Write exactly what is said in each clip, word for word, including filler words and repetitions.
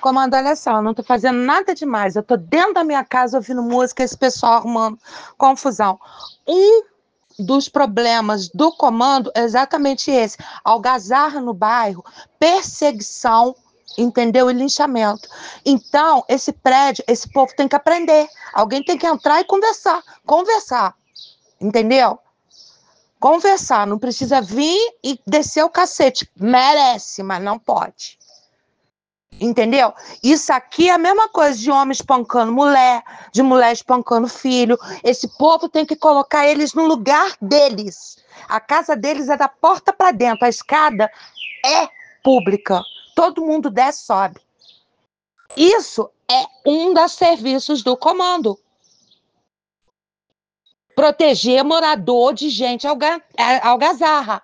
Comando, olha só, eu não tô fazendo nada demais. Eu tô dentro da minha casa ouvindo música, esse pessoal arrumando confusão. Um dos problemas do comando é exatamente esse: algazarra no bairro, perseguição, entendeu? E linchamento. Então, esse prédio, esse povo tem que aprender. Alguém tem que entrar e conversar. Conversar, entendeu? Conversar, não precisa vir e descer o cacete. Merece, mas não pode. Entendeu? Isso aqui é a mesma coisa de homem espancando mulher, de mulher espancando filho. Esse povo tem que colocar eles no lugar deles. A casa deles é da porta para dentro, a escada é pública. Todo mundo desce e sobe. Isso é um dos serviços do comando. Proteger morador de gente alga algazarra.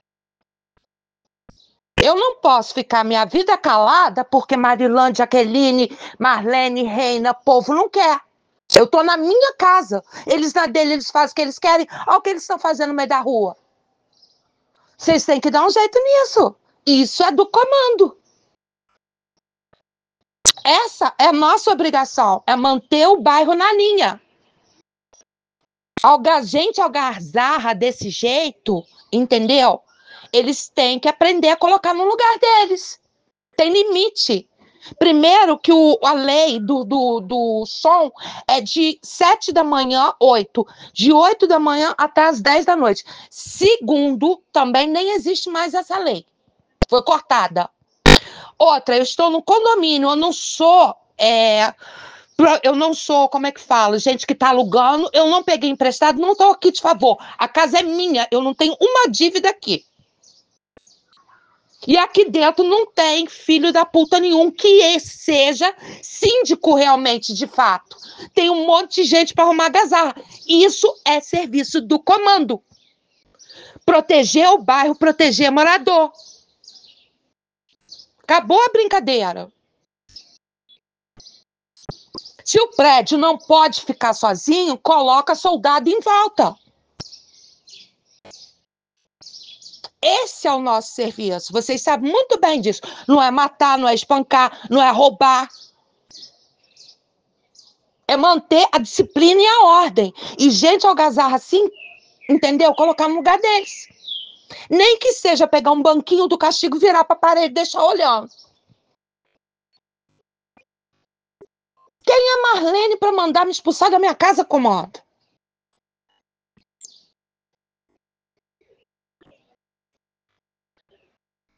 Eu não posso ficar minha vida calada porque Marilande, Jaqueline, Marlene, Reina, povo não quer. Eu tô na minha casa. Eles na dele, eles fazem o que eles querem. Olha o que eles estão fazendo no meio da rua. Vocês têm que dar um jeito nisso. Isso é do comando. Essa é a nossa obrigação, é manter o bairro na linha. Alga, gente algazarra desse jeito, entendeu? Eles têm que aprender a colocar no lugar deles. Tem limite. Primeiro que o, a lei do, do, do som é de sete da manhã, oito. De oito da manhã até as dez da noite. Segundo, também nem existe mais essa lei. Foi cortada. Outra, eu estou no condomínio, eu não sou... É, eu não sou, como é que fala? Gente que está alugando, eu não peguei emprestado, não estou aqui de favor. A casa é minha, eu não tenho uma dívida aqui. E aqui dentro não tem filho da puta nenhum que seja síndico realmente, de fato. Tem um monte de gente para arrumar gazarra. Isso é serviço do comando. Proteger o bairro, proteger morador. Acabou a brincadeira. Se o prédio não pode ficar sozinho, coloca soldado em volta. Esse é o nosso serviço. Vocês sabem muito bem disso. Não é matar, não é espancar, não é roubar. É manter a disciplina e a ordem. E gente algazarra assim, entendeu? Colocar no lugar deles. Nem que seja pegar um banquinho do castigo, virar para a parede e deixar olhando. Quem é Marlene para mandar me expulsar da minha casa, comando?